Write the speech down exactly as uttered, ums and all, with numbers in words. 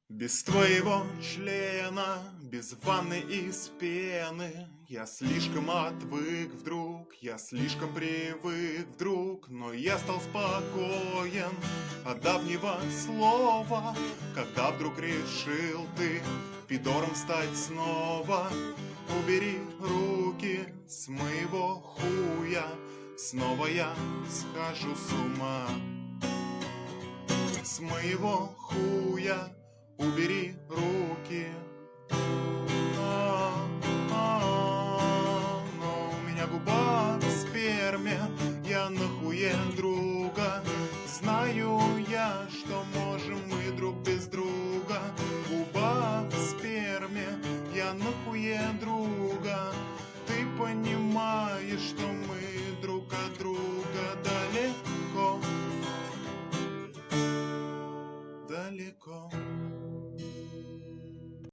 Без твоего члена, без ванны из пены, я слишком отвык вдруг, я слишком привык вдруг, но я стал спокоен от давнего слова, когда вдруг решил ты пидором стать снова. Убери руки с моего хуя, снова я схожу с ума. С моего хуя убери руки.